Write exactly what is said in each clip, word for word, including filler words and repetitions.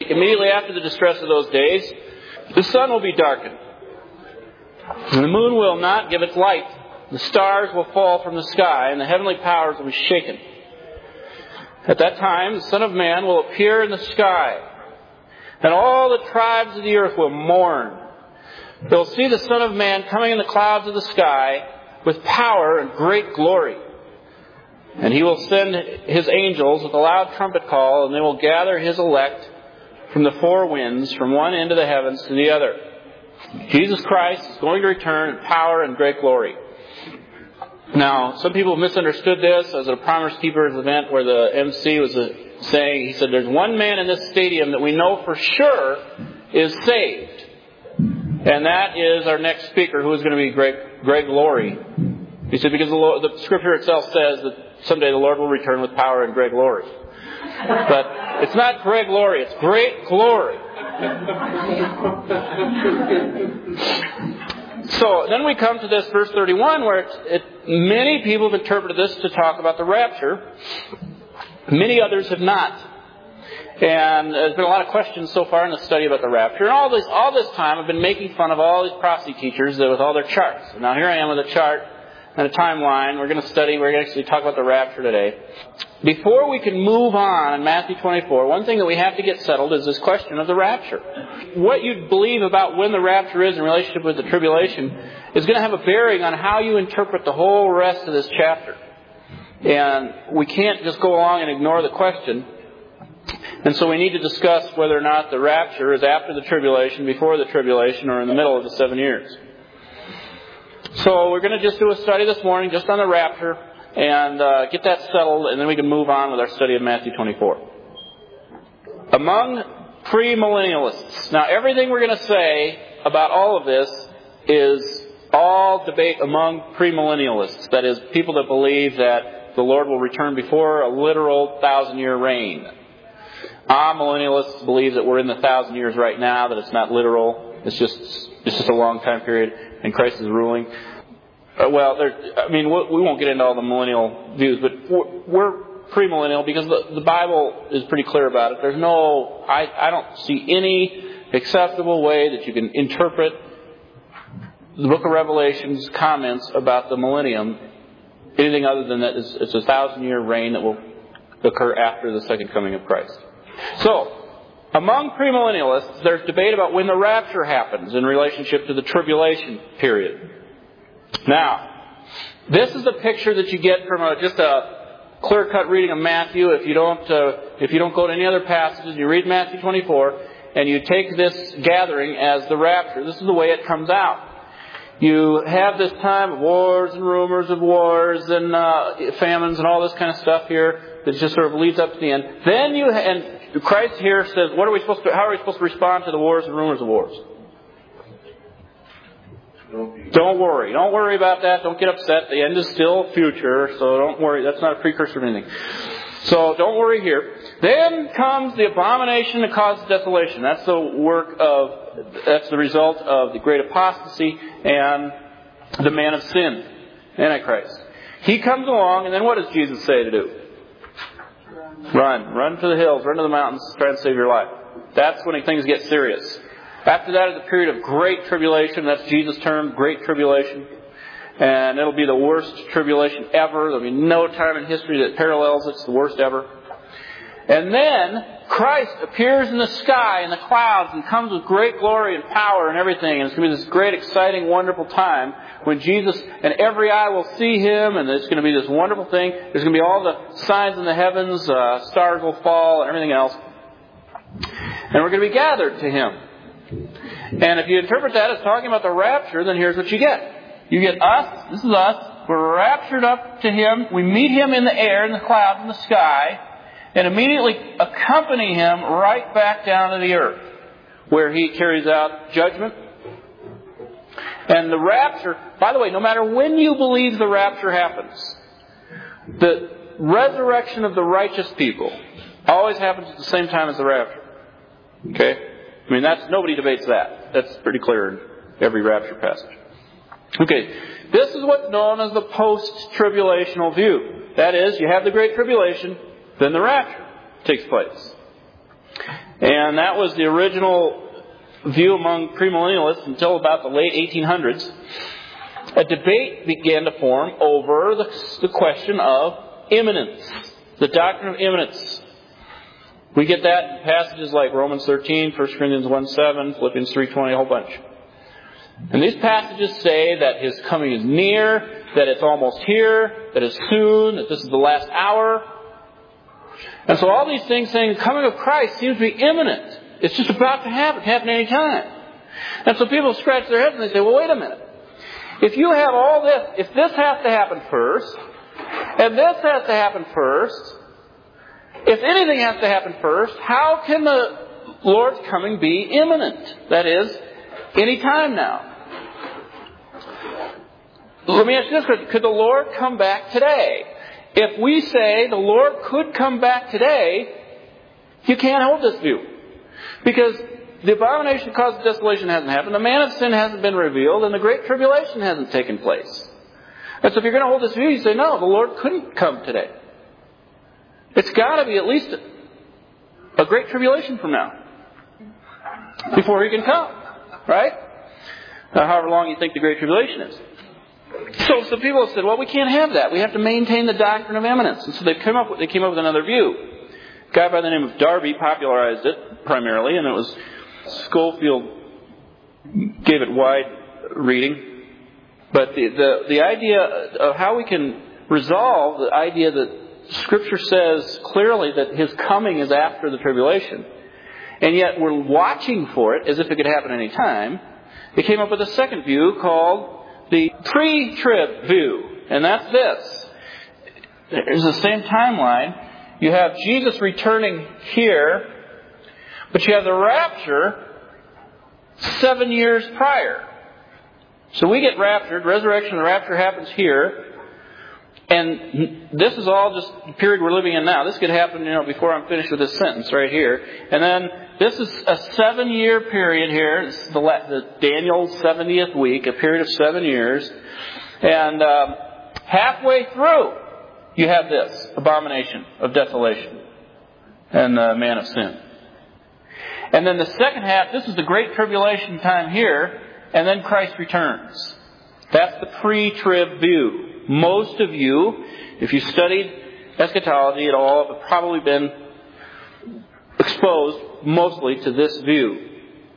immediately after the distress of those days, the sun will be darkened, and the moon will not give its light. The stars will fall from the sky, and the heavenly powers will be shaken. At that time, the Son of Man will appear in the sky, and all the tribes of the earth will mourn. They'll see the Son of Man coming in the clouds of the sky with power and great glory. And He will send His angels with a loud trumpet call, and they will gather His elect from the four winds, from one end of the heavens to the other. Jesus Christ is going to return in power and great glory. Now, some people misunderstood this as a Promise Keepers event where the M C was saying, he said, there's one man in this stadium that we know for sure is saved. And that is our next speaker, who is going to be Greg, Greg Laurie. He said, because the, Lord, the Scripture itself says that someday the Lord will return with power and great glory. But it's not Greg Laurie, it's great glory. So then we come to this verse thirty-one, where it, it, many people have interpreted this to talk about the rapture. Many others have not. And there's been a lot of questions so far in the study about the rapture. And all this, all this time I've been making fun of all these prophecy teachers with all their charts. And now here I am with a chart and a timeline. We're going to study, we're going to actually talk about the rapture today. Before we can move on in Matthew twenty-four, one thing that we have to get settled is this question of the rapture. What you believe about when the rapture is in relationship with the tribulation is going to have a bearing on how you interpret the whole rest of this chapter. And we can't just go along and ignore the question. And so we need to discuss whether or not the rapture is after the tribulation, before the tribulation, or in the middle of the seven years. So we're going to just do a study this morning just on the rapture and uh, get that settled, and then we can move on with our study of Matthew twenty-four. Among premillennialists. Now, everything we're going to say about all of this is all debate among premillennialists. That is, people that believe that the Lord will return before a literal thousand-year reign. Amillennialists believe that we're in the thousand years right now, that it's not literal. It's just it's just a long time period, and Christ is ruling. Uh, well, there, I mean, we won't get into all the millennial views, but we're, we're premillennial because the, the Bible is pretty clear about it. There's no, I, I don't see any acceptable way that you can interpret the book of Revelation's comments about the millennium anything other than that it's, it's a thousand-year reign that will occur after the second coming of Christ. So, among premillennialists, there's debate about when the rapture happens in relationship to the tribulation period. Now, this is a picture that you get from a, just a clear-cut reading of Matthew. If you don't, uh, if you don't go to any other passages, you read Matthew twenty-four, and you take this gathering as the rapture. This is the way it comes out. You have this time of wars and rumors of wars and uh, famines and all this kind of stuff here that just sort of leads up to the end. Then you and Christ here says, "What are we supposed to? How are we supposed to respond to the wars and rumors of wars?" Don't worry. Don't worry about that. Don't get upset. The end is still future, so don't worry. That's not a precursor to anything. So don't worry here. Then comes the abomination that causes desolation. That's the work of, that's the result of the great apostasy and the man of sin, Antichrist. He comes along, and then what does Jesus say to do? Run. Run to the hills. Run to the mountains. Try and save your life. That's when things get serious. After that is a period of great tribulation. That's Jesus' term, great tribulation. And it'll be the worst tribulation ever. There'll be no time in history that parallels it. It's the worst ever. And then Christ appears in the sky, in the clouds, and comes with great glory and power and everything. And it's going to be this great, exciting, wonderful time when Jesus, and every eye will see Him, and it's going to be this wonderful thing. There's going to be all the signs in the heavens, uh, stars will fall, and everything else. And we're going to be gathered to Him. And if you interpret that as talking about the rapture, then here's what you get. You get us, this is us, we're raptured up to Him, we meet Him in the air, in the clouds, in the sky, and immediately accompany Him right back down to the earth, where He carries out judgment. And the rapture, by the way, no matter when you believe the rapture happens, the resurrection of the righteous people always happens at the same time as the rapture. Okay? I mean, that's nobody debates that. That's pretty clear in every rapture passage. Okay, this is what's known as the post-tribulational view. That is, you have the Great Tribulation, then the rapture takes place. And that was the original view among premillennialists until about the late eighteen hundreds. A debate began to form over the, the question of imminence, the doctrine of imminence. We get that in passages like Romans thirteen, First Corinthians one seven, Philippians three twenty, a whole bunch. And these passages say that His coming is near, that it's almost here, that it's soon, that this is the last hour. And so all these things saying the coming of Christ seems to be imminent. It's just about to happen, happen any time. And so people scratch their heads and they say, well, wait a minute. If you have all this, if this has to happen first, and this has to happen first, if anything has to happen first, how can the Lord's coming be imminent? That is, any time now. Let me ask you this question. Could the Lord come back today? If we say the Lord could come back today, you can't hold this view. Because the abomination caused desolation hasn't happened, the man of sin hasn't been revealed, and the great tribulation hasn't taken place. And so if you're going to hold this view, you say, no, the Lord couldn't come today. It's got to be at least a great tribulation from now before He can come. Right? Uh, however long you think the great tribulation is. So some people have said, well, we can't have that. We have to maintain the doctrine of imminence. And so they've come up with, they came up with another view. A guy by the name of Darby popularized it primarily, and it was Schofield gave it wide reading. But the, the, the idea of how we can resolve the idea that Scripture says clearly that His coming is after the tribulation, and yet we're watching for it as if it could happen any time, they came up with a second view called the pre-trib view. And that's this. There's the same timeline. You have Jesus returning here, but you have the rapture seven years prior. So we get raptured, resurrection and the rapture happens here, and this is all just the period we're living in now. This could happen, you know, before I'm finished with this sentence right here. And then this is a seven-year period here. This is the, the Daniel seventieth week, a period of seven years. And um, halfway through, you have this abomination of desolation and the man of sin. And then the second half, this is the great tribulation time here, and then Christ returns. That's the pre-trib view. Most of you, if you studied eschatology at all, have probably been exposed mostly to this view.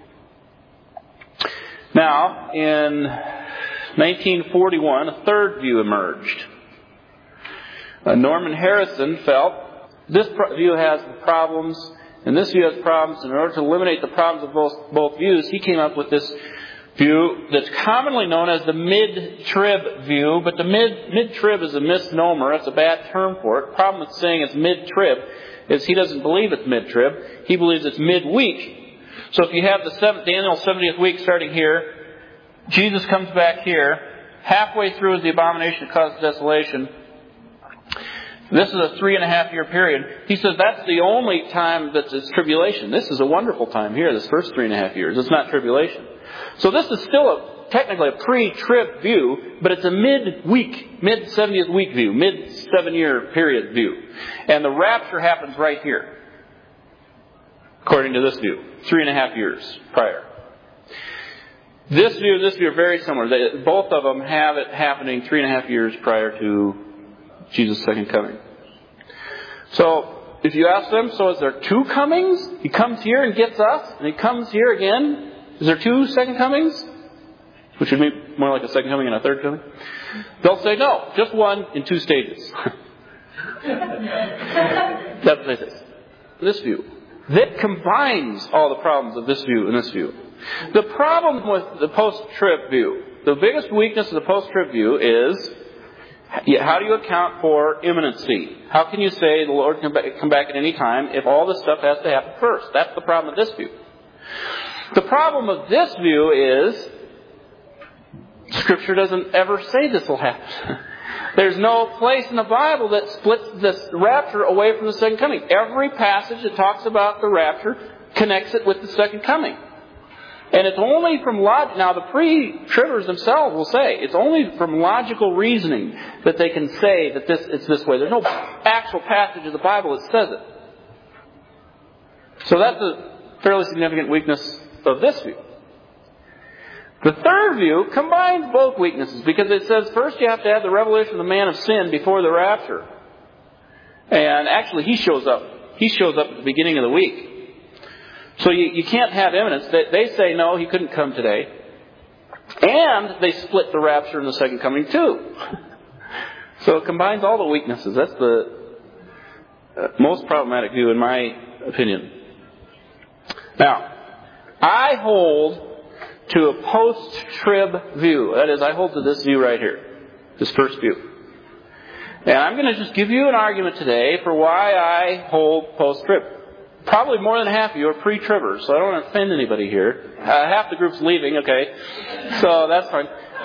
Now, in nineteen forty-one, a third view emerged. Uh, Norman Harrison felt this view has problems, and this view has problems. In order to eliminate the problems of both, both views, he came up with this view that's commonly known as the mid-trib view, but the mid, mid-trib is a misnomer. It's a bad term for it. The problem with saying it's mid-trib is he doesn't believe it's mid-trib. He believes it's mid-week. So if you have the seventh, Daniel seventieth week starting here, Jesus comes back here, halfway through is the abomination that caused desolation. This is a three and a half year period. He says that's the only time that it's tribulation. This is a wonderful time here, this first three and a half years. It's not tribulation. So this is still a, technically a pre-trib view, but it's a mid-week, mid-seventieth week view, mid-seven-year period view. And the rapture happens right here, according to this view, three and a half years prior. This view and this view are very similar. They, both of them have it happening three and a half years prior to Jesus' second coming. So, if you ask them, so is there two comings? He comes here and gets us, and He comes here again. Is there two second comings? Which would be more like a second coming and a third coming. They'll say no, just one in two stages. That's what they say. This view. That combines all the problems of this view and this view. The problem with the post-trib view, the biggest weakness of the post-trib view is, how do you account for imminency? How can you say the Lord can come back at any time if all this stuff has to happen first? That's the problem with this view. The problem with this view is Scripture doesn't ever say this will happen. There's no place in the Bible that splits this rapture away from the second coming. Every passage that talks about the rapture connects it with the second coming. And it's only from log- now the pre-tribbers themselves will say it's only from logical reasoning that they can say that this it's this way. There's no actual passage of the Bible that says it. So that's a fairly significant weakness of this view. The third view combines both weaknesses because it says first you have to have the revelation of the man of sin before the rapture. And actually he shows up. He shows up at the beginning of the week. So you, you can't have imminence. They, they say no, he couldn't come today. And they split the rapture and the second coming too. So it combines all the weaknesses. That's the uh, most problematic view in my opinion. Now, I hold to a post-trib view. That is, I hold to this view right here. This first view. And I'm going to just give you an argument today for why I hold post-trib. Probably more than half of you are pre-tribbers, so I don't want to offend anybody here. Uh, half the group's leaving, okay. So that's fine.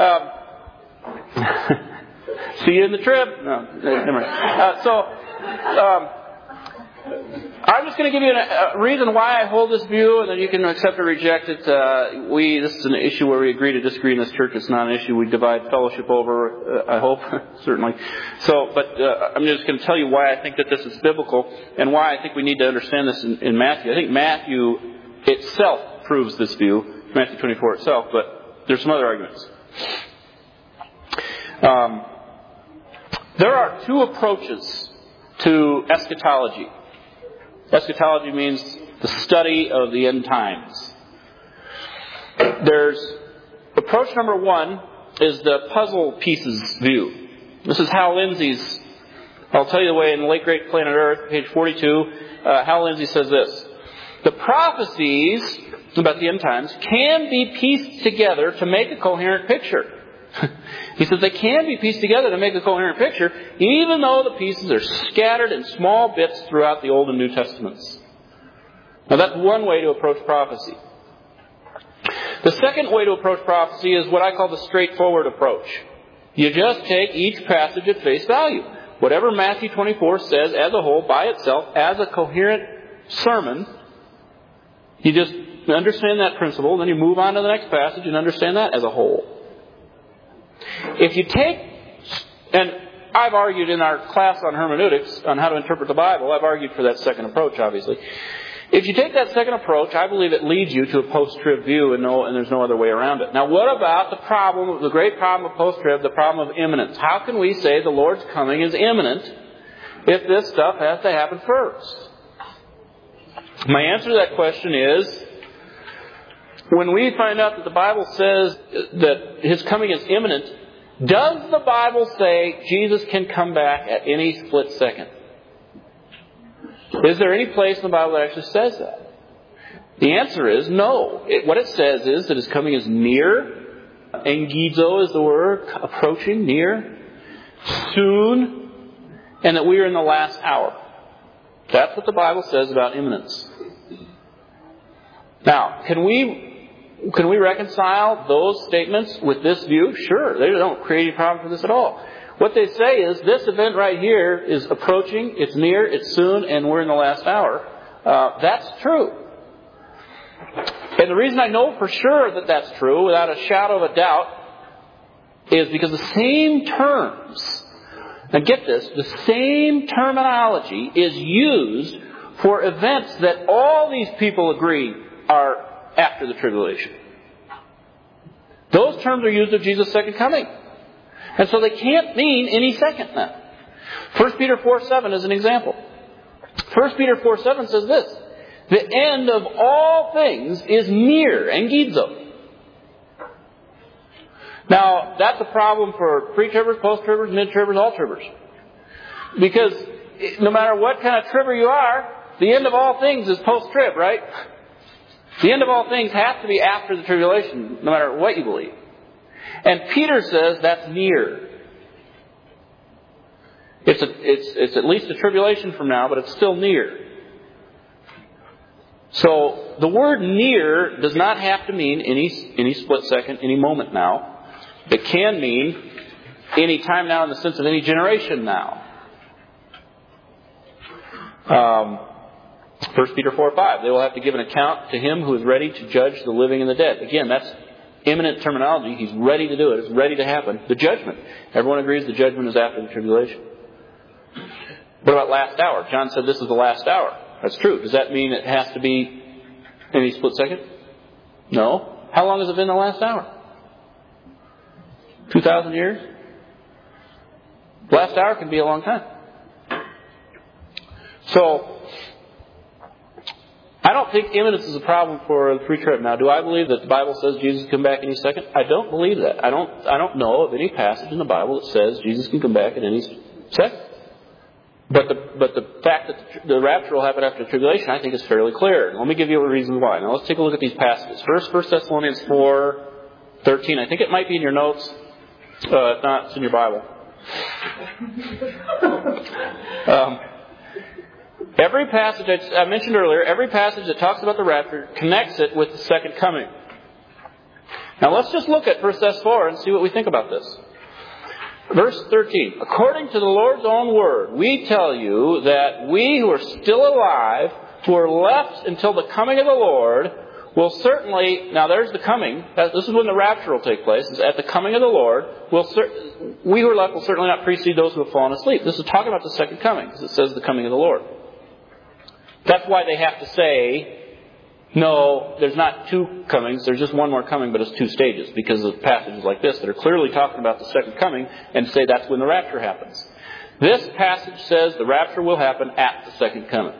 Um, see you in the trib. No, never mind. Uh, so, um, I'm just going to give you a, a reason why I hold this view, and then you can accept or reject it. Uh, we this is an issue where we agree to disagree in this church. It's not an issue we divide fellowship over. Uh, I hope certainly. So, but uh, I'm just going to tell you why I think that this is biblical, and why I think we need to understand this in, in Matthew. I think Matthew itself proves this view, Matthew twenty-four itself. But there's some other arguments. Um, there are two approaches to eschatology. Eschatology means the study of the end times. There's approach number one is the puzzle pieces view. This is Hal Lindsey's. I'll tell you the way in the late great Planet Earth, page forty-two. Uh, Hal Lindsey says this: the prophecies about the end times can be pieced together to make a coherent picture. He says they can be pieced together to make a coherent picture, even though the pieces are scattered in small bits throughout the Old and New Testaments. Now that's one way to approach prophecy. The second way to approach prophecy is what I call the straightforward approach. You just take each passage at face value. Whatever Matthew twenty-four says as a whole, by itself, as a coherent sermon, you just understand that principle, then you move on to the next passage and understand that as a whole. If you take, and I've argued in our class on hermeneutics, on how to interpret the Bible, I've argued for that second approach, obviously. If you take that second approach, I believe it leads you to a post-trib view, and, no, and there's no other way around it. Now, what about the problem, the great problem of post-trib, the problem of imminence? How can we say the Lord's coming is imminent if this stuff has to happen first? My answer to that question is, when we find out that the Bible says that His coming is imminent, does the Bible say Jesus can come back at any split second? Is there any place in the Bible that actually says that? The answer is no. It, what it says is that His coming is near. Engizo is the word, approaching, near, soon, and that we are in the last hour. That's what the Bible says about imminence. Now, can we can we reconcile those statements with this view? Sure. They don't create any problem for this at all. What they say is this event right here is approaching, it's near, it's soon, and we're in the last hour. Uh, that's true. And the reason I know for sure that that's true, without a shadow of a doubt, is because the same terms, now get this, the same terminology is used for events that all these people agree are after the tribulation. Those terms are used of Jesus' second coming. And so they can't mean any second now. First Peter four seven is an example. First Peter four seven says this: the end of all things is near, engizo. Now, that's a problem for pre-tribbers, post-tribbers, mid-tribbers, all tribbers. Because no matter what kind of tribber you are, the end of all things is post-trib, right? The end of all things has to be after the tribulation, no matter what you believe. And Peter says that's near. It's, a, it's, it's at least a tribulation from now, but it's still near. So the word near does not have to mean any, any split second, any moment now. It can mean any time now in the sense of any generation now. Um, First Peter four five, they will have to give an account to Him who is ready to judge the living and the dead. Again, that's imminent terminology. He's ready to do it. It's ready to happen. The judgment. Everyone agrees the judgment is after the tribulation. What about last hour? John said this is the last hour. That's true. Does that mean it has to be any split second? No. How long has it been the last hour? Two thousand years? Last hour can be a long time. So, I don't think imminence is a problem for the pre-trib. Now, do I believe that the Bible says Jesus can come back any second? I don't believe that. I don't I don't know of any passage in the Bible that says Jesus can come back at any second. But the but the fact that the rapture will happen after the tribulation, I think, is fairly clear. Let me give you a reason why. Now, let's take a look at these passages. First, First Thessalonians four thirteen. I think it might be in your notes. Uh, if not, it's in your Bible. um, every passage I mentioned earlier, every passage that talks about the rapture connects it with the second coming. Now let's just look at First Thessalonians four and see what we think about this. Verse thirteen. According to the Lord's own word, we tell you that we who are still alive, who are left until the coming of the Lord, will certainly, now there's the coming, this is when the rapture will take place, is at the coming of the Lord, will we who are left will certainly not precede those who have fallen asleep. This is talking about the second coming, because it says the coming of the Lord. That's why they have to say, no, there's not two comings, there's just one more coming, but it's two stages, because of passages like this that are clearly talking about the second coming, and say that's when the rapture happens. This passage says the rapture will happen at the second coming.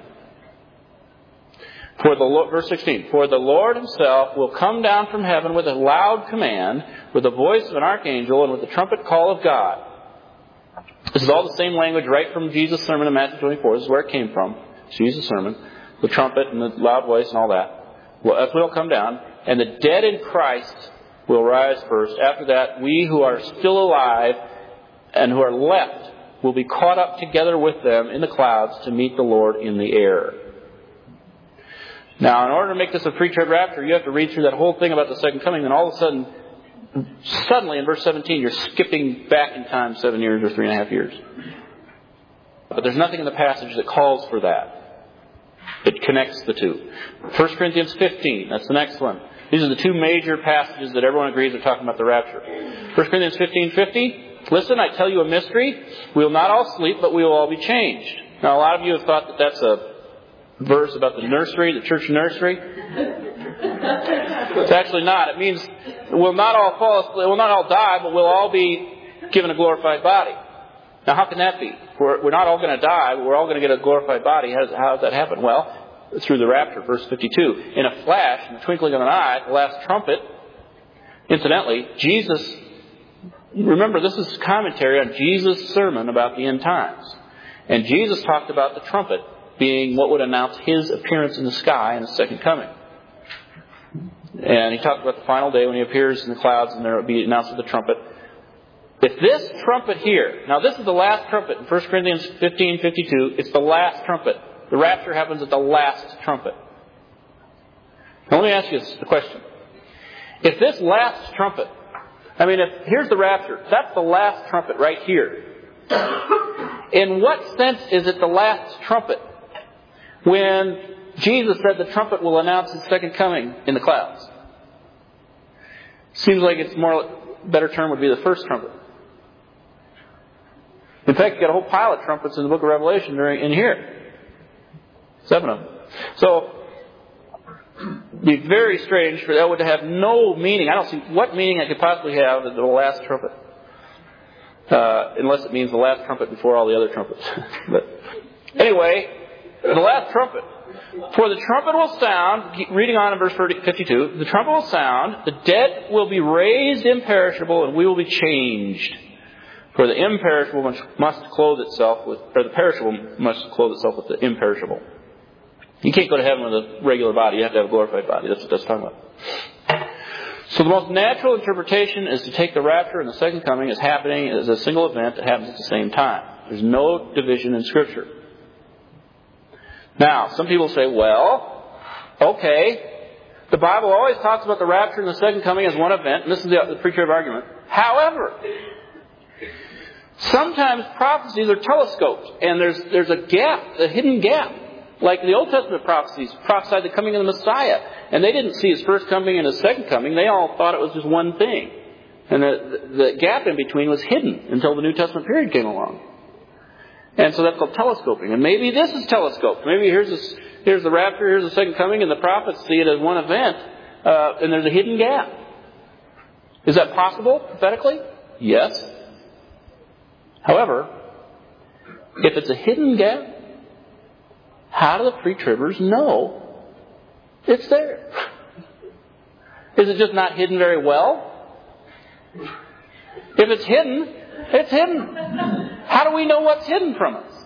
For the verse sixteen, for the Lord himself will come down from heaven with a loud command, with the voice of an archangel, and with the trumpet call of God. This is all the same language right from Jesus' sermon in Matthew twenty-four. This is where it came from. It's Jesus' sermon. The trumpet and the loud voice and all that. Well, that's when it'll come down. And the dead in Christ will rise first. After that, we who are still alive and who are left will be caught up together with them in the clouds to meet the Lord in the air. Now, in order to make this a pre-trib rapture, you have to read through that whole thing about the second coming, and all of a sudden, suddenly in verse seventeen, you're skipping back in time seven years or three and a half years. But there's nothing in the passage that calls for that. It connects the two. First Corinthians fifteen, that's the next one. These are the two major passages that everyone agrees are talking about the rapture. First Corinthians fifteen fifty, listen, I tell you a mystery. We will not all sleep, but we will all be changed. Now, a lot of you have thought that that's a verse about the nursery, the church nursery. It's actually not. It means we'll not all fall asleep, we'll not all die, but we'll all be given a glorified body. Now, how can that be? We're, we're not all going to die, but we're all going to get a glorified body. How does, how does that happen? Well, through the rapture, verse fifty-two. In a flash, in the twinkling of an eye, the last trumpet. Incidentally, Jesus, remember, this is commentary on Jesus' sermon about the end times. And Jesus talked about the trumpet being what would announce his appearance in the sky in the second coming. And he talked about the final day when he appears in the clouds and there will be announced with the trumpet. If this trumpet here, now this is the last trumpet in First Corinthians fifteen fifty-two, it's the last trumpet. The rapture happens at the last trumpet. Now let me ask you a question. If this last trumpet, I mean, if here's the rapture, that's the last trumpet right here. In what sense is it the last trumpet? When Jesus said the trumpet will announce his second coming in the clouds. Seems like it's more, better term would be the first trumpet. In fact, you've got a whole pile of trumpets in the book of Revelation in here. Seven of them. So, it'd be very strange for that would have no meaning. I don't see what meaning it could possibly have in the last trumpet. Uh, unless it means the last trumpet before all the other trumpets. But anyway, the last trumpet. For the trumpet will sound, reading on in verse fifty-two, the trumpet will sound, the dead will be raised imperishable, and we will be changed. For the imperishable must, must clothe itself with, or the perishable must clothe itself with the imperishable. You can't go to heaven with a regular body, you have to have a glorified body. That's what that's talking about. So the most natural interpretation is to take the rapture and the second coming as happening as a single event that happens at the same time. There's no division in Scripture. Now, some people say, well, okay, the Bible always talks about the rapture and the second coming as one event, and this is the, the pre-trib argument. However, sometimes prophecies are telescoped, and there's there's a gap, a hidden gap. Like the Old Testament prophecies prophesied the coming of the Messiah, and they didn't see his first coming and his second coming. They all thought it was just one thing. And the, the, the gap in between was hidden until the New Testament period came along. And so that's called telescoping. And maybe this is telescoped. Maybe here's this, here's the rapture, here's the second coming, and the prophets see it as one event, uh, and there's a hidden gap. Is that possible, prophetically? Yes. However, if it's a hidden gap, how do the pre-tribbers know it's there? Is it just not hidden very well? If it's hidden, it's hidden. How do we know what's hidden from us?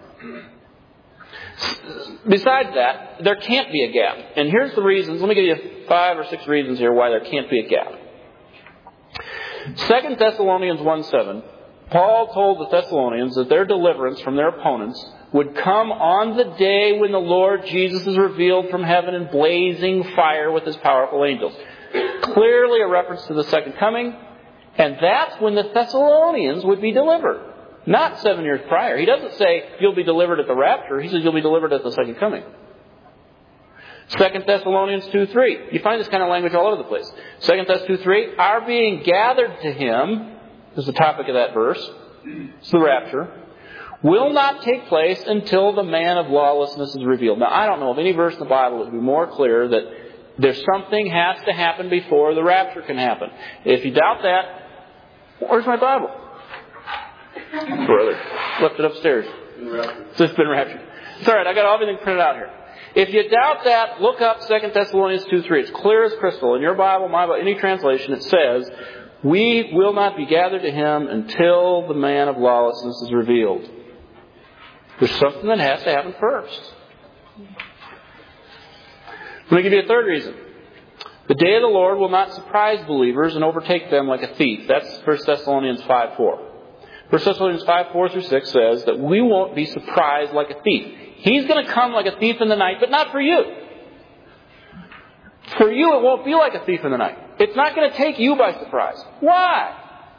Besides that, there can't be a gap. And here's the reasons. Let me give you five or six reasons here why there can't be a gap. Second Thessalonians one seven, Paul told the Thessalonians that their deliverance from their opponents would come on the day when the Lord Jesus is revealed from heaven in blazing fire with his powerful angels. Clearly a reference to the second coming. And that's when the Thessalonians would be delivered. Not seven years prior. He doesn't say you'll be delivered at the rapture. He says you'll be delivered at the second coming. Second Thessalonians two three. You find this kind of language all over the place. Second Thessalonians two three. Our being gathered to him, is the topic of that verse. It's the rapture. Will not take place until the man of lawlessness is revealed. Now, I don't know of any verse in the Bible that would be more clear that there's something has to happen before the rapture can happen. If you doubt that, where's my Bible? Brother, left it upstairs. It's just been raptured. It's all right. I got everything printed out here. If you doubt that, look up Second Thessalonians two three. It's clear as crystal. In your Bible, my Bible, any translation, it says, we will not be gathered to him until the man of lawlessness is revealed. There's something that has to happen first. Let me give you a third reason. The day of the Lord will not surprise believers and overtake them like a thief. That's First Thessalonians five four. First Thessalonians five four through six says that we won't be surprised like a thief. He's going to come like a thief in the night, but not for you. For you, it won't be like a thief in the night. It's not going to take you by surprise. Why?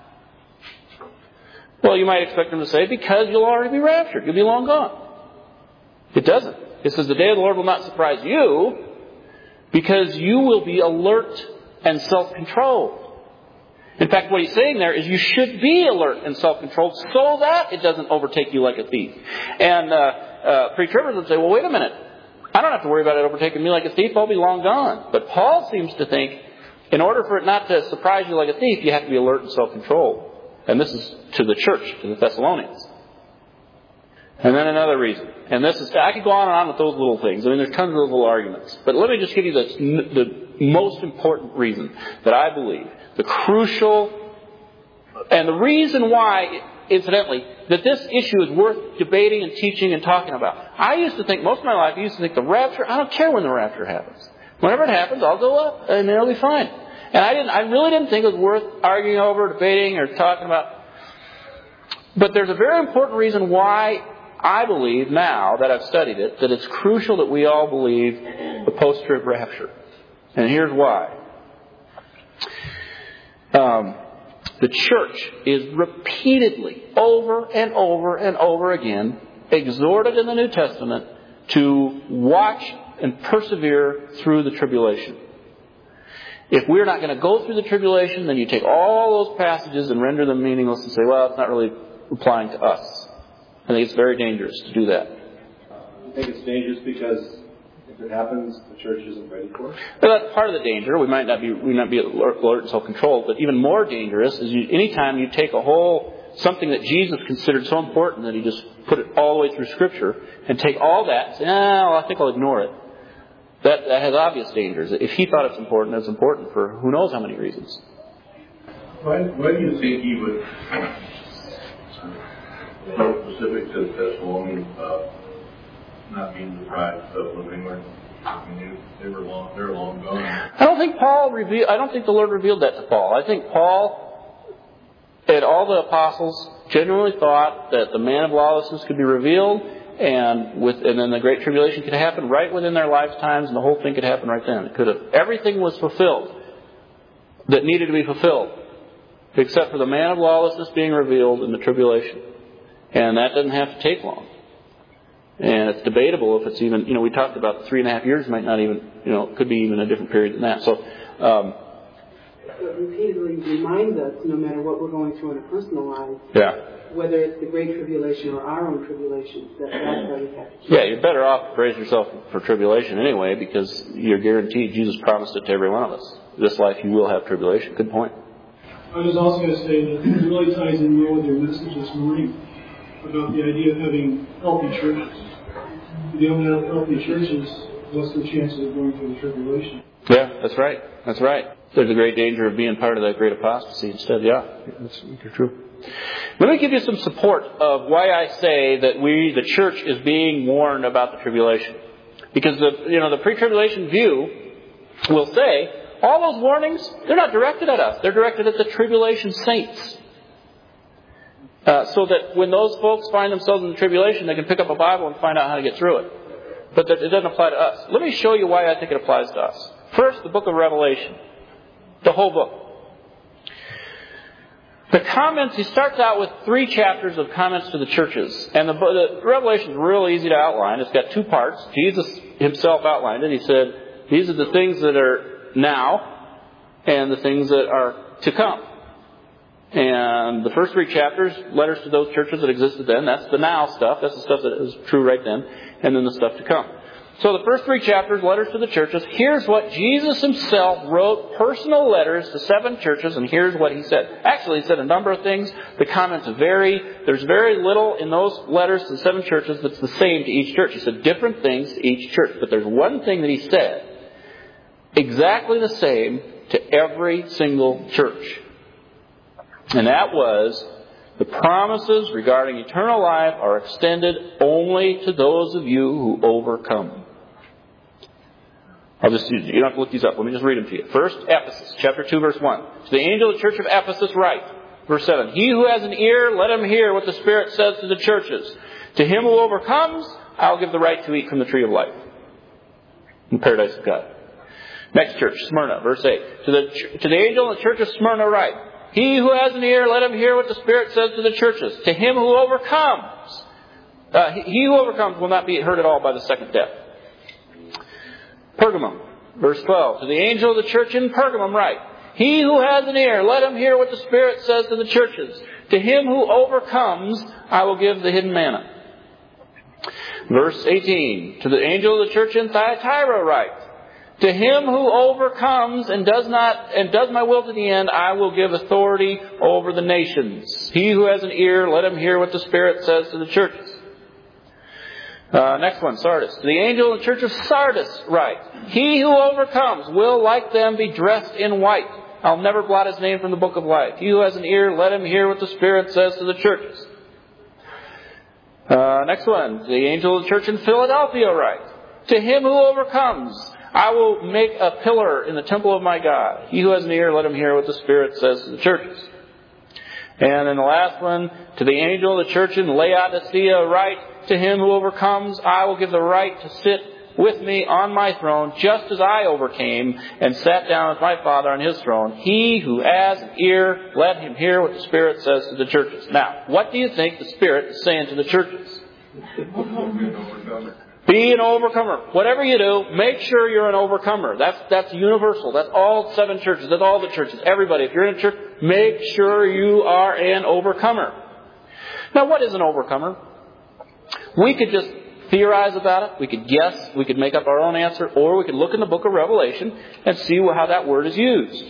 Well, you might expect him to say, because you'll already be raptured. You'll be long gone. It doesn't. It says the day of the Lord will not surprise you because you will be alert and self-controlled. In fact, what he's saying there is you should be alert and self-controlled so that it doesn't overtake you like a thief. And uh, uh, pre-tribbers would say, well, wait a minute. I don't have to worry about it overtaking me like a thief. I'll be long gone. But Paul seems to think in order for it not to surprise you like a thief, you have to be alert and self-controlled. And this is to the church, to the Thessalonians. And then another reason. And this is, I could go on and on with those little things. I mean, there's tons of little arguments. But let me just give you the, the most important reason that I believe. The crucial, and the reason why, incidentally, that this issue is worth debating and teaching and talking about. I used to think, most of my life, I used to think the rapture, I don't care when the rapture happens. Whenever it happens, I'll go up and it'll be fine. And I didn't, I really didn't think it was worth arguing over, debating, or talking about. But there's a very important reason why I believe now that I've studied it, that it's crucial that we all believe the post-trib rapture. And here's why. Um, the church is repeatedly, over and over and over again, exhorted in the New Testament to watch and persevere through the tribulation. If we're not going to go through the tribulation, then you take all those passages and render them meaningless and say, well, it's not really applying to us. I think it's very dangerous to do that. I think it's dangerous because if it happens, the church isn't ready for it? Well, that's part of the danger. We might not be we might not be alert, alert and self-controlled, but even more dangerous is you, anytime you take a whole, something that Jesus considered so important that he just put it all the way through Scripture, and take all that and say, ah, well, I think I'll ignore it. That, that has obvious dangers. If he thought it's important, it's important for who knows how many reasons. Why, why do you think he would, so specific to the Thessalonians, uh, not being surprised of when they were, I mean, they, they were long, they were long gone? I don't think Paul revealed. I don't think the Lord revealed that to Paul. I think Paul and all the apostles genuinely thought that the man of lawlessness could be revealed. And with, and then the Great Tribulation could happen right within their lifetimes, and the whole thing could happen right then. It could have, everything was fulfilled that needed to be fulfilled, except for the man of lawlessness being revealed in the tribulation. And that doesn't have to take long. And it's debatable if it's even, you know, we talked about three and a half years might not even, you know, could be even a different period than that. So, um, But repeatedly reminds us, no matter what we're going through in our personal lives, Yeah. whether it's the Great Tribulation or our own tribulations, that that's why we have to keep. Yeah, you're better off to brace yourself for tribulation anyway, because you're guaranteed. Jesus promised it to every one of us. This life you will have tribulation. Good point. I was also going to say that it really ties in well with your message this morning about the idea of having healthy churches. If you don't have healthy churches, what's the chances of going through the tribulation? Yeah, that's right. That's right. There's a great danger of being part of that great apostasy instead. Yeah, that's true. Let me give you some support of why I say that we, the church, is being warned about the tribulation. Because the, you know, the pre-tribulation view will say, all those warnings, they're not directed at us. They're directed at the tribulation saints. Uh, so that when those folks find themselves in the tribulation, they can pick up a Bible and find out how to get through it. But that it doesn't apply to us. Let me show you why I think it applies to us. First, the book of Revelation. The whole book. The comments, he starts out with three chapters of comments to the churches. And the, the Revelation is real easy to outline. It's got two parts. Jesus himself outlined it. He said, these are the things that are now and the things that are to come. And the first three chapters, letters to those churches that existed then, that's the now stuff. That's the stuff that is true right then. And then the stuff to come. So the first three chapters, letters to the churches, here's what Jesus himself wrote, personal letters to seven churches, and here's what he said. Actually, he said a number of things. The comments vary. There's very little in those letters to the seven churches that's the same to each church. He said different things to each church. But there's one thing that he said exactly the same to every single church. And that was, the promises regarding eternal life are extended only to those of you who overcome. I'll just, you don't have to look these up. Let me just read them to you. First, Ephesus, chapter two, verse one. To the angel of the church of Ephesus write, verse seven. He who has an ear, let him hear what the Spirit says to the churches. To him who overcomes, I'll give the right to eat from the tree of life in the paradise of God. Next church, Smyrna, verse eight. To the, to the angel of the church of Smyrna write, he who has an ear, let him hear what the Spirit says to the churches. To him who overcomes, uh, he who overcomes will not be hurt at all by the second death. Pergamum, verse twelve. To the angel of the church in Pergamum write, he who has an ear, let him hear what the Spirit says to the churches. To him who overcomes, I will give the hidden manna. Verse eighteen. To the angel of the church in Thyatira write, to him who overcomes and does not and does my will to the end, I will give authority over the nations. He who has an ear, let him hear what the Spirit says to the churches. Uh, next one, Sardis. To the angel of the church of Sardis write, he who overcomes will, like them, be dressed in white. I'll never blot his name from the book of life. He who has an ear, let him hear what the Spirit says to the churches. Uh, next one. To the angel of the church in Philadelphia write, to him who overcomes, I will make a pillar in the temple of my God. He who has an ear, let him hear what the Spirit says to the churches. And then the last one, to the angel of the church in Laodicea write, to him who overcomes, I will give the right to sit with me on my throne, just as I overcame and sat down with my Father on his throne. He who has an ear, let him hear what the Spirit says to the churches. Now, what do you think the Spirit is saying to the churches? Be an overcomer. Whatever you do, make sure you're an overcomer. That's that's universal. That's all seven churches. That's all the churches. Everybody, if you're in a church, make sure you are an overcomer. Now, what is an overcomer? We could just theorize about it. We could guess. We could make up our own answer. Or we could look in the book of Revelation and see how that word is used.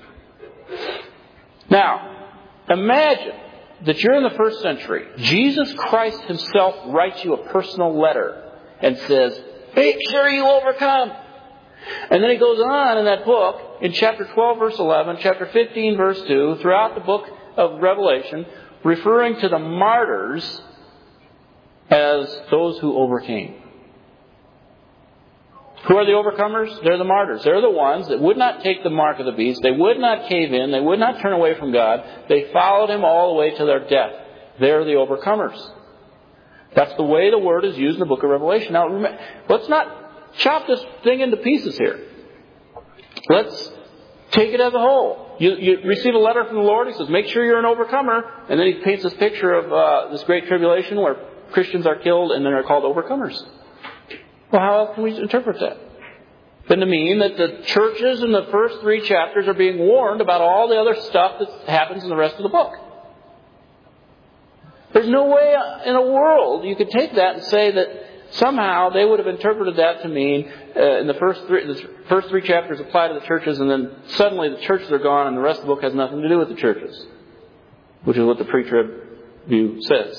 Now, imagine that you're in the first century. Jesus Christ himself writes you a personal letter and says, make sure you overcome. And then he goes on in that book, in chapter twelve, verse eleven, chapter fifteen, verse two, throughout the book of Revelation, referring to the martyrs as those who overcame. Who are the overcomers? They're the martyrs. They're the ones that would not take the mark of the beast. They would not cave in. They would not turn away from God. They followed him all the way to their death. They're the overcomers. That's the way the word is used in the book of Revelation. Now, let's not chop this thing into pieces here. Let's take it as a whole. You, you receive a letter from the Lord. He says, make sure you're an overcomer. And then he paints this picture of uh, this great tribulation where Christians are killed and then are called overcomers. Well, how else can we interpret that? than to mean that the churches in the first three chapters are being warned about all the other stuff that happens in the rest of the book. There's no way in the world you could take that and say that somehow they would have interpreted that to mean uh, in the first three, the first three chapters apply to the churches, and then suddenly the churches are gone and the rest of the book has nothing to do with the churches, which is what the pre-trib view says.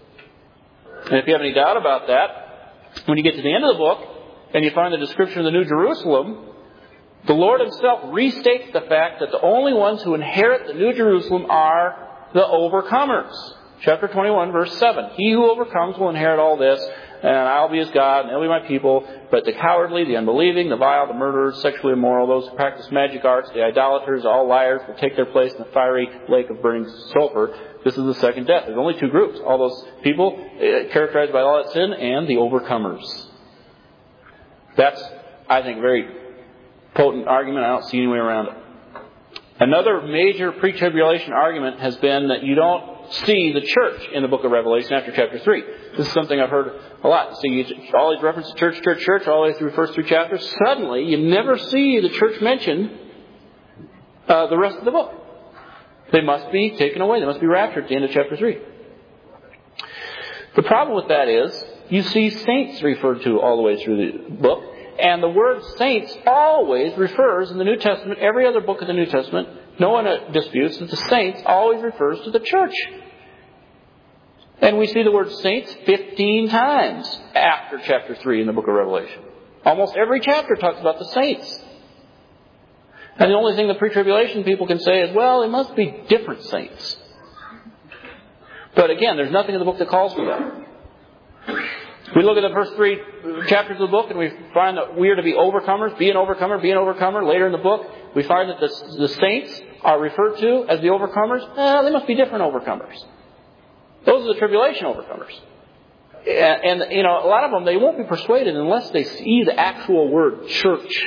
And if you have any doubt about that, when you get to the end of the book and you find the description of the New Jerusalem, the Lord Himself restates the fact that the only ones who inherit the New Jerusalem are the overcomers. Chapter twenty-one, verse seven. He who overcomes will inherit all this, and I'll be his God, and they'll be my people. But the cowardly, the unbelieving, the vile, the murderers, sexually immoral, those who practice magic arts, the idolaters, all liars will take their place in the fiery lake of burning sulfur. This is the second death. There's only two groups. All those people uh, characterized by all that sin, and the overcomers. That's, I think, a very potent argument. I don't see any way around it. Another major pre-tribulation argument has been that you don't see the church in the book of Revelation after chapter three. This is something I've heard a lot. See, all these references to church, church, church, all the way through the first three chapters. Suddenly, you never see the church mentioned uh, the rest of the book. They must be taken away. They must be raptured at the end of chapter three. The problem with that is, you see saints referred to all the way through the book. And the word saints always refers in the New Testament, every other book of the New Testament, no one disputes that the saints always refers to the church. And we see the word saints fifteen times after chapter three in the book of Revelation. Almost every chapter talks about the saints. And the only thing the pre-tribulation people can say is, well, they must be different saints. But again, there's nothing in the book that calls for that. We look at the first three chapters of the book and we find that we are to be overcomers, be an overcomer, be an overcomer. Later in the book, we find that the, the saints are referred to as the overcomers. Eh, they must be different overcomers. Those are the tribulation overcomers. And, and, you know, a lot of them, they won't be persuaded unless they see the actual word church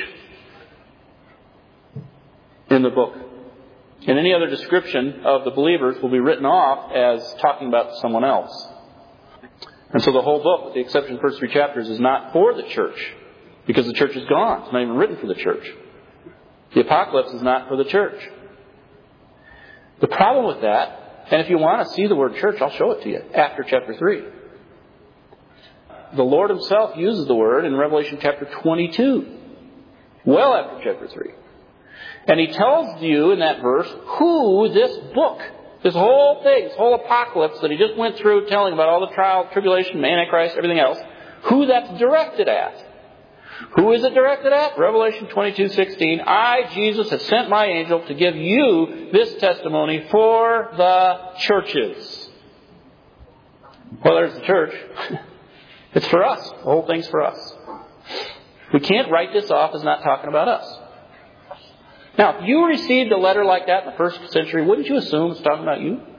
in the book. And any other description of the believers will be written off as talking about someone else. And so the whole book, with the exception of the first three chapters, is not for the church. Because the church is gone. It's not even written for the church. The apocalypse is not for the church. The problem with that, and if you want to see the word church, I'll show it to you after chapter three. The Lord Himself uses the word in Revelation chapter twenty-two. Well after chapter three. And He tells you in that verse who this book, this whole thing, this whole apocalypse that He just went through telling about all the trial, tribulation, Antichrist, everything else, who that's directed at. Who is it directed at? Revelation twenty-two sixteen. I, Jesus, have sent my angel to give you this testimony for the churches. Well, there's the church. It's for us. The whole thing's for us. We can't write this off as not talking about us. Now, if you received a letter like that in the first century, wouldn't you assume it's talking about you?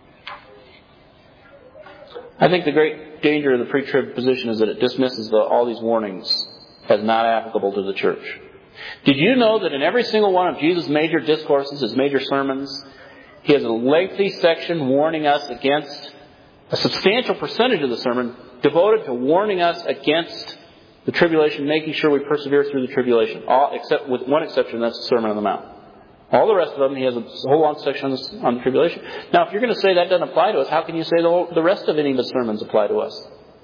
I think the great danger of the pre-trib position is that it dismisses the, all these warnings as not applicable to the church. Did you know that in every single one of Jesus' major discourses, His major sermons, He has a lengthy section warning us against, a substantial percentage of the sermon devoted to warning us against the tribulation, making sure we persevere through the tribulation. All, except with one exception, that's the Sermon on the Mount. All the rest of them, He has a whole long section on, this, on the tribulation. Now, if you're going to say that doesn't apply to us, how can you say the, whole, the rest of any of the sermons apply to us?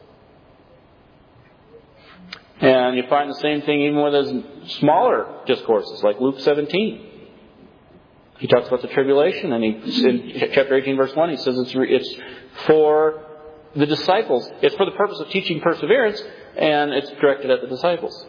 And you find the same thing even with His smaller discourses, like Luke seventeen. He talks about the tribulation, and he, in chapter eighteen, verse one, He says it's, it's for the disciples. It's for the purpose of teaching perseverance, and it's directed at the disciples.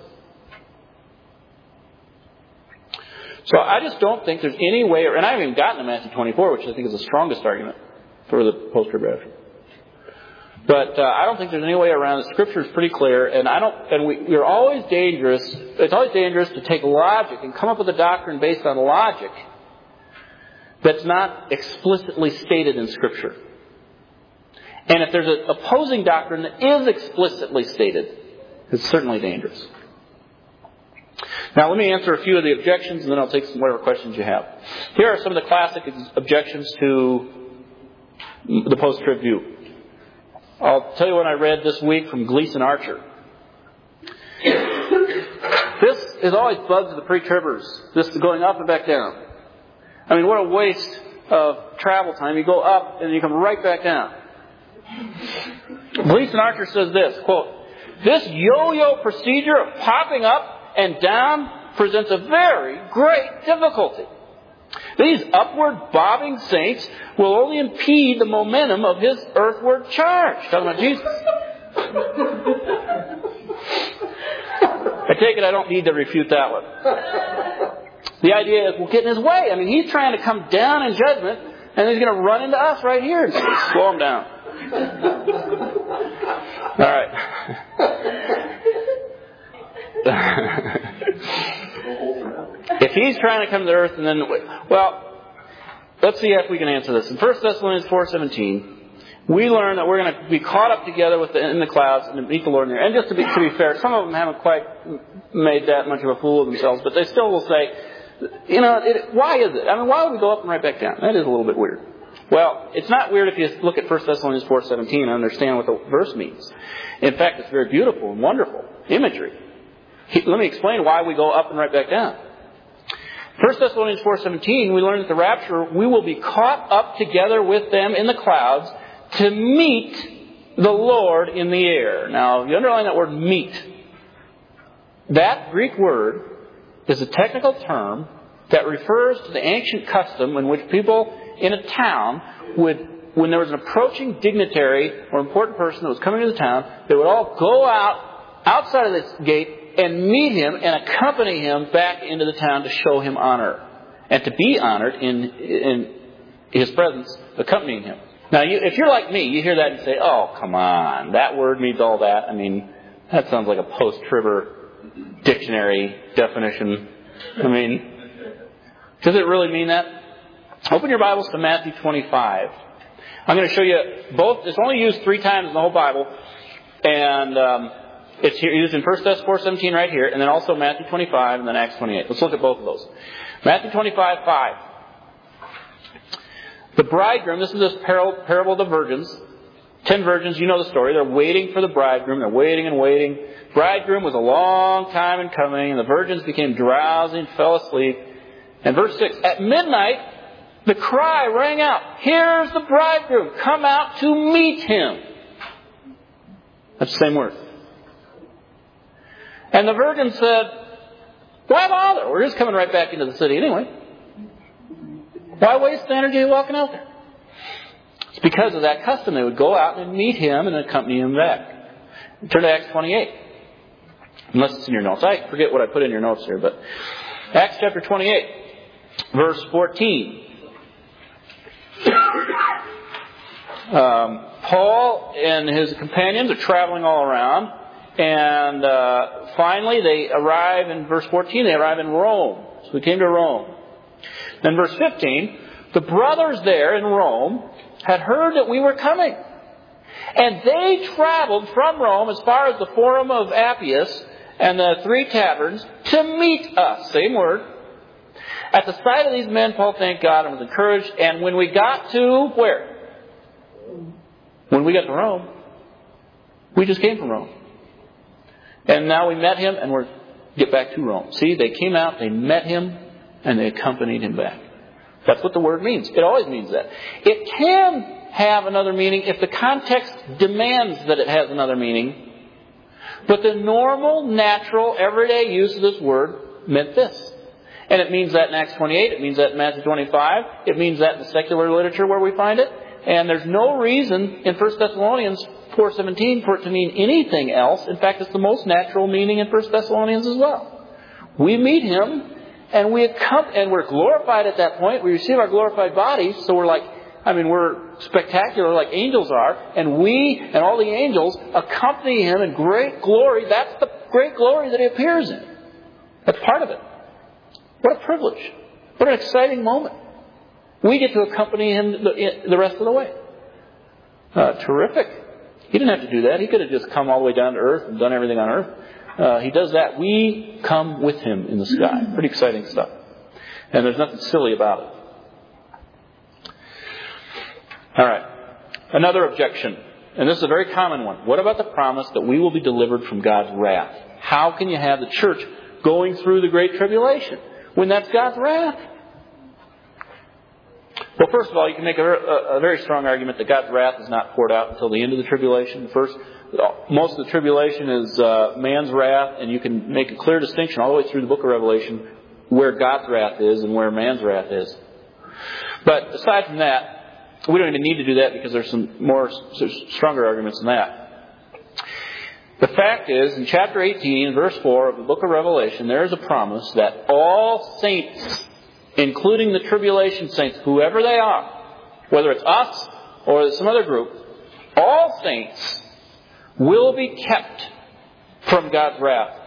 So I just don't think there's any way, and I haven't even gotten to Matthew twenty-four, which I think is the strongest argument for the post-trib rapture. But uh, I don't think there's any way around it. Scripture is pretty clear, and I don't. And we, we're always dangerous. It's always dangerous to take logic and come up with a doctrine based on logic that's not explicitly stated in Scripture. And if there's an opposing doctrine that is explicitly stated, it's certainly dangerous. Now, let me answer a few of the objections, and then I'll take some whatever questions you have. Here are some of the classic objections to the post-trib view. I'll tell you what I read this week from Gleason Archer. This is always bugs the pre-tribbers. This going up and back down. I mean, what a waste of travel time. You go up and you come right back down. Gleason Archer says this, quote, "This yo-yo procedure of popping up and down presents a very great difficulty. These upward bobbing saints will only impede the momentum of his earthward charge." Talking about Jesus. I take it I don't need to refute that one. The idea is we'll get in his way. I mean, he's trying to come down in judgment, and he's going to run into us right here and slow him down. All right. If he's trying to come to the earth and then, well, let's see if we can answer this. In First Thessalonians four seventeen, we learn that we're going to be caught up together with the, in the clouds and meet the Lord in there. And just to be, to be fair, some of them haven't quite made that much of a fool of themselves, but they still will say, you know, it, why is it? I mean, why would we go up and right back down? That is a little bit weird. Well, it's not weird if you look at First Thessalonians four seventeen and understand what the verse means. In fact, it's very beautiful and wonderful imagery. He, let me explain why we go up and right back down. First Thessalonians four seventeen, we learn at the rapture, we will be caught up together with them in the clouds to meet the Lord in the air. Now, if you underline that word meet, that Greek word is a technical term that refers to the ancient custom in which people in a town would, when there was an approaching dignitary or important person that was coming to the town, they would all go out outside of this gate and meet him and accompany him back into the town to show him honor and to be honored in, in his presence, accompanying him. Now, you, if you're like me, you hear that and say, "Oh, come on, that word means all that." I mean, that sounds like a post-tribber dictionary definition. I mean, does it really mean that? Open your Bibles to Matthew twenty-five. I'm going to show you both. It's only used three times in the whole Bible, and um, it's used in First Thessalonians four seventeen right here, and then also Matthew twenty-five, and then Acts twenty-eight. Let's look at both of those. Matthew twenty-five, five. The bridegroom, this is this parable of the virgins. Ten virgins, you know the story. They're waiting for the bridegroom. They're waiting and waiting. Bridegroom was a long time in coming, and the virgins became drowsy and fell asleep. And verse six, at midnight, the cry rang out, "Here's the bridegroom, come out to meet him." That's the same word. And the virgin said, "Why bother? We're just coming right back into the city anyway. Why waste the energy of walking out there?" It's because of that custom. They would go out and meet him and accompany him back. Turn to Acts twenty-eight. Unless it's in your notes. I forget what I put in your notes here, but Acts chapter twenty-eight, verse fourteen. Um, Paul and his companions are traveling all around, and uh, finally they arrive in verse fourteen. They arrive in Rome. So we came to Rome. Then verse fifteen, the brothers there in Rome had heard that we were coming, and they traveled from Rome as far as the Forum of Appius and the Three Taverns to meet us. Same word. At the sight of these men, Paul thanked God and was encouraged. And when we got to where? When we got to Rome, we just came from Rome. And now we met him and we're get back to Rome. See, they came out, they met him, and they accompanied him back. That's what the word means. It always means that. It can have another meaning if the context demands that it has another meaning. But the normal, natural, everyday use of this word meant this. And it means that in Acts twenty-eight. It means that in Matthew twenty-five. It means that in the secular literature where we find it. And there's no reason in First Thessalonians four seventeen for it to mean anything else. In fact, it's the most natural meaning in First Thessalonians as well. We meet him, and we accompany, and we're glorified at that point. We receive our glorified bodies, so we're like, I mean, we're spectacular like angels are, and we and all the angels accompany him in great glory. That's the great glory that he appears in. That's part of it. What a privilege. What an exciting moment. We get to accompany him the, the rest of the way. Uh, terrific. He didn't have to do that. He could have just come all the way down to earth and done everything on earth. Uh, he does that. We come with him in the sky. Pretty exciting stuff. And there's nothing silly about it. All right. Another objection. And this is a very common one. What about the promise that we will be delivered from God's wrath? How can you have the church going through the Great Tribulation, when that's God's wrath? Well, first of all, you can make a, a, a very strong argument that God's wrath is not poured out until the end of the tribulation. First, most of the tribulation is uh, man's wrath, and you can make a clear distinction all the way through the book of Revelation where God's wrath is and where man's wrath is. But aside from that, we don't even need to do that because there's some more stronger arguments than that. The fact is, in chapter eighteen, verse four of the book of Revelation, there is a promise that all saints, including the tribulation saints, whoever they are, whether it's us or some other group, all saints will be kept from God's wrath.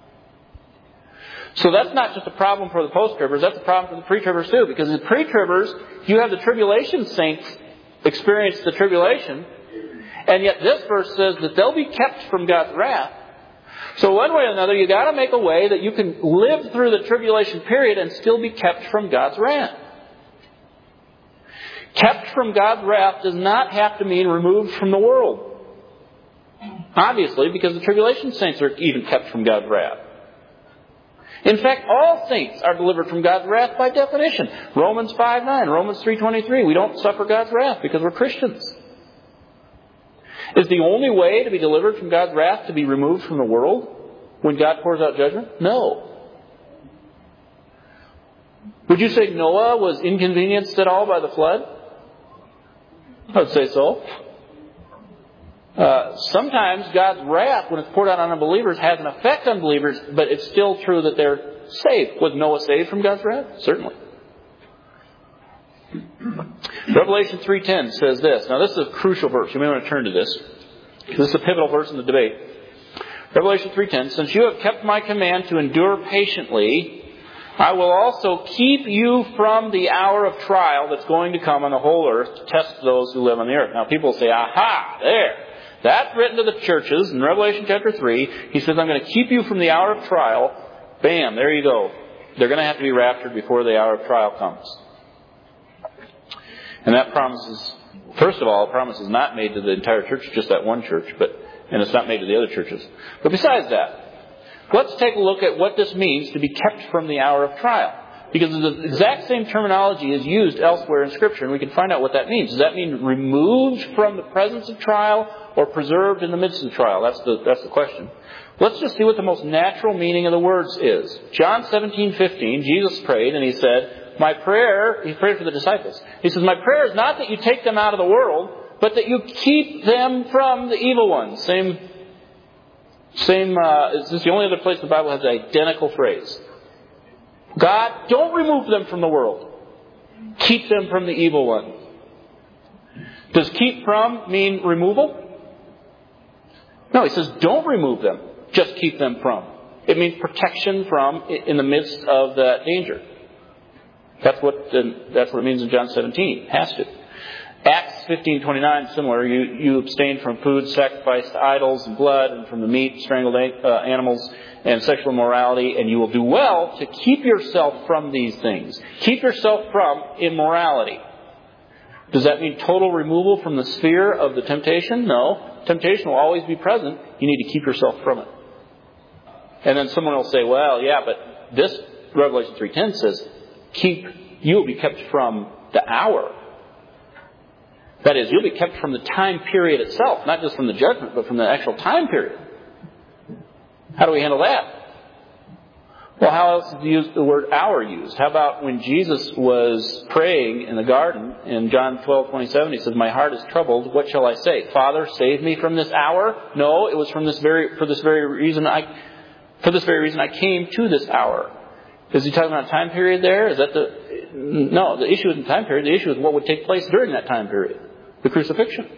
So that's not just a problem for the post-tribbers, that's a problem for the pre-tribbers too. Because in the pre-tribbers, you have the tribulation saints experience the tribulation, and yet this verse says that they'll be kept from God's wrath. So one way or another, you've got to make a way that you can live through the tribulation period and still be kept from God's wrath. Kept from God's wrath does not have to mean removed from the world. Obviously, because the tribulation saints are even kept from God's wrath. In fact, all saints are delivered from God's wrath by definition. Romans five nine, Romans three twenty-three. We don't suffer God's wrath because we're Christians. Is the only way to be delivered from God's wrath to be removed from the world when God pours out judgment? No. Would you say Noah was inconvenienced at all by the flood? I would say so. Uh, sometimes God's wrath, when it's poured out on unbelievers, has an effect on believers, but it's still true that they're saved. Was Noah saved from God's wrath? Certainly. Revelation three ten says this. Now this is a crucial verse. You may want to turn to this. This is a pivotal verse in the debate. Revelation three ten. Since you have kept my command to endure patiently, I will also keep you from the hour of trial that's going to come on the whole earth to test those who live on the earth. Now people say, aha, there. That's written to the churches in Revelation chapter three. He says, I'm going to keep you from the hour of trial. Bam, there you go. They're going to have to be raptured before the hour of trial comes. And that promise is, first of all, a promise is not made to the entire church, just that one church, but and it's not made to the other churches. But besides that, let's take a look at what this means to be kept from the hour of trial. Because the exact same terminology is used elsewhere in Scripture, and we can find out what that means. Does that mean removed from the presence of trial or preserved in the midst of the trial? That's the, that's the question. Let's just see what the most natural meaning of the words is. John seventeen fifteen, Jesus prayed, and he said, my prayer, he prayed for the disciples. He says, my prayer is not that you take them out of the world, but that you keep them from the evil one. Same, same, uh, this is the only other place the Bible has the identical phrase. God, don't remove them from the world. Keep them from the evil one. Does keep from mean removal? No, he says don't remove them. Just keep them from. It means protection from in the midst of that danger. That's what that's what it means in John seventeen. It has to. Acts fifteen twenty-nine, similar. You, you abstain from food sacrificed to idols and blood and from the meat, strangled uh, animals, and sexual immorality, and you will do well to keep yourself from these things. Keep yourself from immorality. Does that mean total removal from the sphere of the temptation? No. Temptation will always be present. You need to keep yourself from it. And then someone will say, well, yeah, but this Revelation three ten says, keep, you will be kept from the hour. That is, you'll be kept from the time period itself, not just from the judgment, but from the actual time period. How do we handle that? Well, how else is the word hour used? How about when Jesus was praying in the garden in John twelve twenty-seven, he says, my heart is troubled. What shall I say? Father, save me from this hour? No, it was from this very, for this very reason I, for this very reason I came to this hour. Is he talking about a time period there? Is that the, no, the issue isn't time period. The issue is what would take place during that time period. The crucifixion.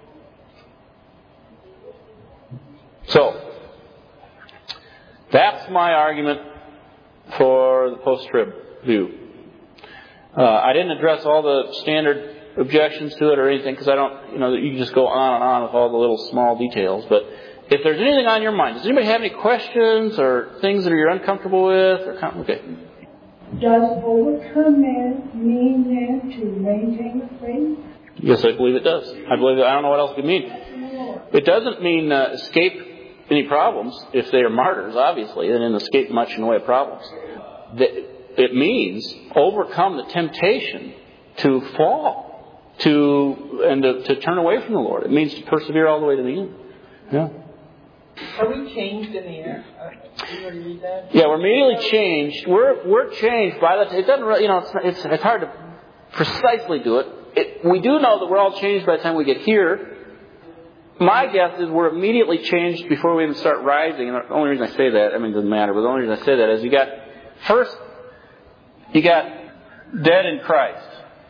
So, that's my argument for the post-trib view. Uh, I didn't address all the standard objections to it or anything because I don't, you know, you can just go on and on with all the little small details. But if there's anything on your mind, does anybody have any questions or things that you're uncomfortable with? Or okay. Does overcome man mean then to maintain the faith? Yes, I believe it does. I believe it, I don't know what else it could mean. It doesn't mean uh, escape any problems if they are martyrs, obviously. They didn't escape much in the way of problems. It means overcome the temptation to fall, to and to, to turn away from the Lord. It means to persevere all the way to the end. Yeah. Are we changed in the air? Did you already read that? Yeah, we're immediately changed. We're we're changed by the. It doesn't really, you know, it's it's, it's hard to precisely do it. it. We do know that we're all changed by the time we get here. My guess is we're immediately changed before we even start rising. And the only reason I say that, I mean, it doesn't matter, but the only reason I say that is you got first, you got dead in Christ.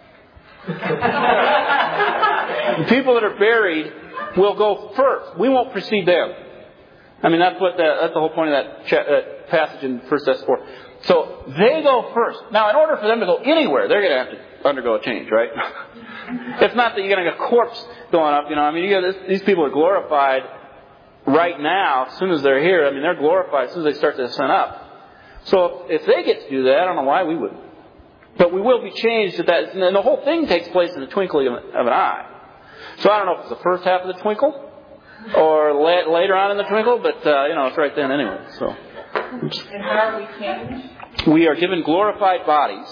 The people that are buried will go first. We won't precede them. I mean, that's what the, that's the whole point of that, cha- that passage in First Thessalonians four. So they go first. Now, in order for them to go anywhere, they're going to have to undergo a change, right? It's not that you're going to get a corpse going up. You know, I mean, you got this, these people are glorified right now. As soon as they're here, I mean, they're glorified as soon as they start to ascend up. So if they get to do that, I don't know why we wouldn't. But we will be changed at that. And the whole thing takes place in the twinkling of an eye. So I don't know if it's the first half of the twinkle or la- later on in the twinkle, but, uh, you know, it's right then anyway. So. And how are we changed? We are given glorified bodies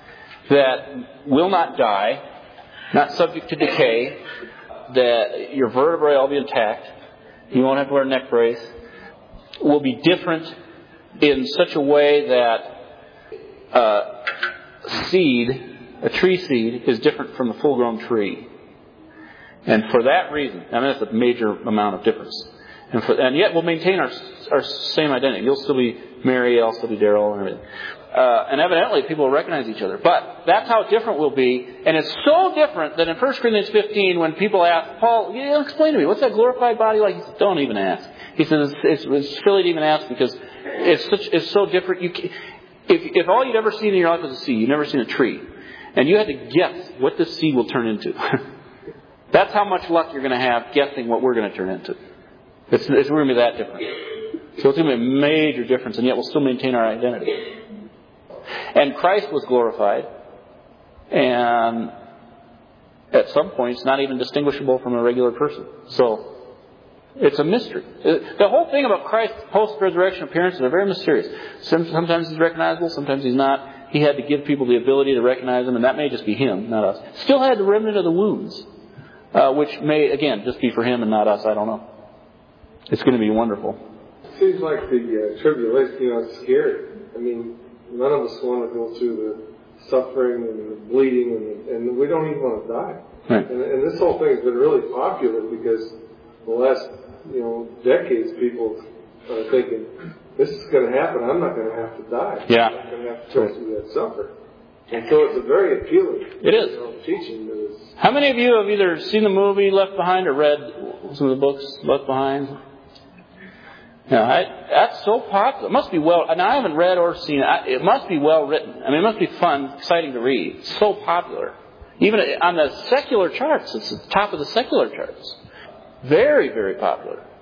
that will not die, not subject to decay, that your vertebrae will all be intact. You won't have to wear a neck brace. Will be different in such a way that uh, seed, a tree seed, is different from a full-grown tree. And for that reason, I mean, that's a major amount of difference. And, for, and yet we'll maintain our our same identity. You'll still be Mary, I'll still be Daryl, and everything. Uh, and evidently people will recognize each other. But that's how different we'll be. And it's so different that in First Corinthians fifteen, when people ask, Paul, you know, explain to me, what's that glorified body like? He says, don't even ask. He says, it's, it's, it's silly to even ask because it's such, it's so different. You can, if, if all you'd ever seen in your life was a seed, you've never seen a tree, and you had to guess what this seed will turn into, that's how much luck you're going to have guessing what we're going to turn into. It's, it's going to be that different. So it's going to be a major difference, and yet we'll still maintain our identity. And Christ was glorified, and at some points not even distinguishable from a regular person. So it's a mystery. The whole thing about Christ's post-resurrection appearances are very mysterious. Sometimes he's recognizable, sometimes he's not. He had to give people the ability to recognize him, and that may just be him, not us. Still had the remnant of the wounds, uh, which may, again, just be for him and not us. I don't know. It's going to be wonderful. Seems like the uh, tribulation, you know, it's scary. I mean, none of us want to go through the suffering and the bleeding, and, the, and we don't even want to die. Right. And, and this whole thing has been really popular because the last, you know, decades, people are thinking, this is going to happen. I'm not going to have to die. Yeah. I'm not going to have to go through that suffer. And so it's a very appealing it is. You know, teaching. That is. How many of you have either seen the movie Left Behind or read some of the books Left Behind? Yeah, I, that's so popular. It must be well. And I haven't read or seen it. It must be well written. I mean, it must be fun, exciting to read. It's so popular. Even on the secular charts, it's at the top of the secular charts. Very, very popular.